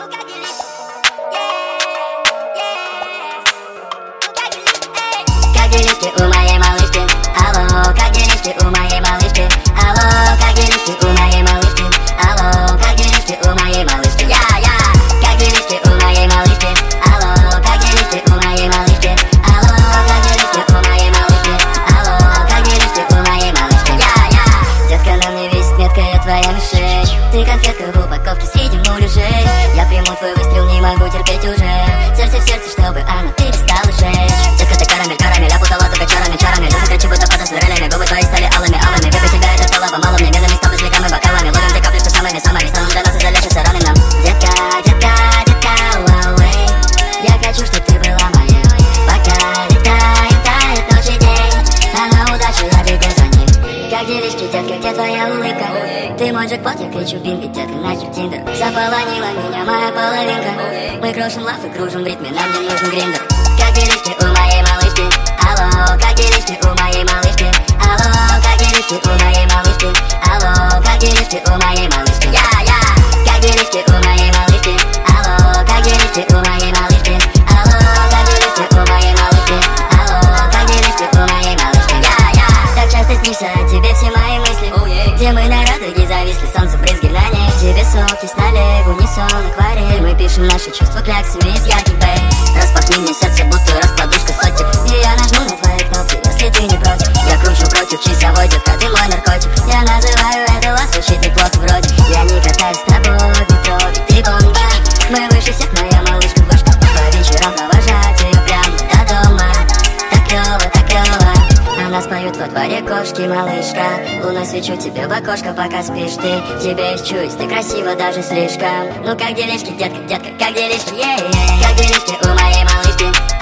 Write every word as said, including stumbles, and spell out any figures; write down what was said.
Как делишки у моей малышки? Алло, как делишки у моей малышки? Алло, как делишки у моей малышки? Алло, как делишки у моей малышки? Я, я, как делишки у моей малышки? Алло, как делишки у моей малышки? Алло, как делишки у моей малышки? Алло, как делишки у моей малышки? Я, я, детка, на мне висит меткая твоя мишень. Ты конфетка в упаковке, съедем муляжей. Я приму твой выстрел, не могу терпеть уже. Сердце в сердце, чтобы оно перестало жечь. Детка, ты карамель, карамель, опутала только чарами, чарами. Душа кричит, будто фото с дурелями. Губы твои стали алыми, алыми. Выпей тебя, это лава, мало мне. Медными стопы, слегками, бокалами. Ловим две капли, что самыми, самыми. Станут для нас и залечится раны нам. Детка, детка, детка, уауэй. Я хочу, чтоб ты была моей. Пока летает, тает ночь и день, а на удачу я бегу за ней. Как делишки, детка, где твоя улыбка? Ты мой джекпот, я кричу бинго, детка, нахер тиндер. Заполонила меня моя половинка. Мы крушим лав и кружим в ритме, нам не нужен гриндер. Как делишки у моей малышки? Алло, как делишки у моей малышки? Алло, как делишки у моей малышки? Алло, как делишки у моей малышки? Я, я, как делишки у моей малышки? Алло, как делишки у моей малышки? Алло, как делишки у моей малышки? Алло, как делишки у моей малышки? Я, я, так часто снишься о тебе все мои мысли. Где мы на радуге зависли, солнце брызги на ней. Тебе соки стали в унисон акварель. Мы пишем наши чувства кляксами из ярких бэй. Распахни мне сердце, будто раскладушка сотик. И я нажму на твои кнопки, если ты не против. Я кручу против часовой, детка, ты мой наркотик. Я называю это лас, звучит неплохо вроде. Я не катаюсь с тобой в метро, ведь ты бомба. Мы выше всех, моя малышка вышка. По вечерам провожать ее прямо до дома. Так клёво, так клёво. А нас поют во дворе кошки, малышка. Луна свечу тебе в окошко, пока спишь ты. Тебе исчуюсь, ты красива даже слишком. Ну как делишки, детка, детка, как делишки, yeah, yeah. Как делишки у моей малышки?